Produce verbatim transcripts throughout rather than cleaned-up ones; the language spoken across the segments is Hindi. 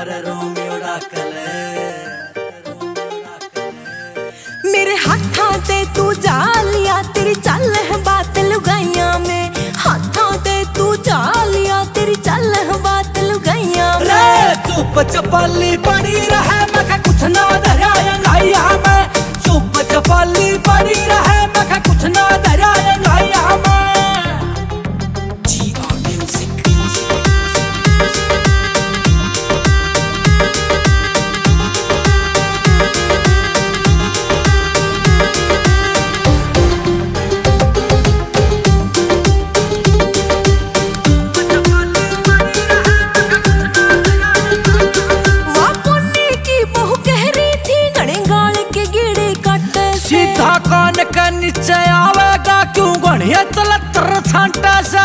अरे रोमियो डाकले मेरे हाथों ते तू जा लिया, तेरी चल है बात लुगाइया में। हाथों ते तू जा लिया, तेरी चल है बात लुगाइया में। चुप चपाली पड़ी रहे मैं कुछ ना धराया गाया में। चुप चपाली पड़ी रहे मैं कुछ ना धराया गाया में। कान के नीचे आवेगा क्यों गणिया तलतर छांटा से।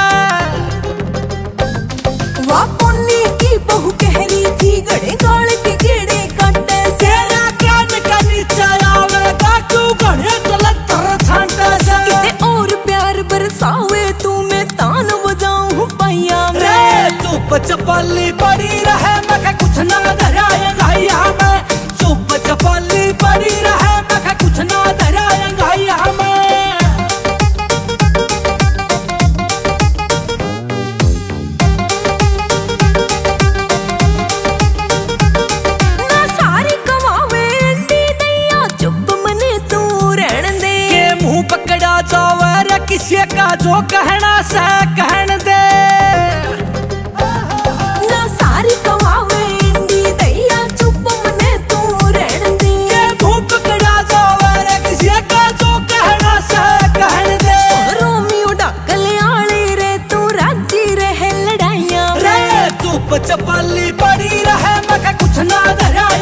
वाह पुन्नी की बहू कह रही थी गड़े गाल के गेड़े काटे से। तेरा कान के नीचे आवेगा क्यों गणिया तलतर छांटा से। किते और प्यार बरसावे तू मैं तान बजाऊं पैया में। रे चुप चपाली पड़ी रहे मैं कुछ ना धराया गाया में। चुप चपाली पड़ी रहे मैं कुछ ना धराया गाया में। ना सारी कमावे अंडी दैया चुप मने तू रहन दे। के मुंह पकड़ा जावे रे किसी का जो कहना से कहन दे। ना सारी कमावे अंडी दैया चुप मने तू रहन दे। के मुंह पकड़ा जावे रे किसी का जो कहना से कहन दे। रोमियो डाकले आले रे तू राजी रहे लड़ाइया में। रे चुप चपाली पड़ी रहे मैं कुछ ना धराया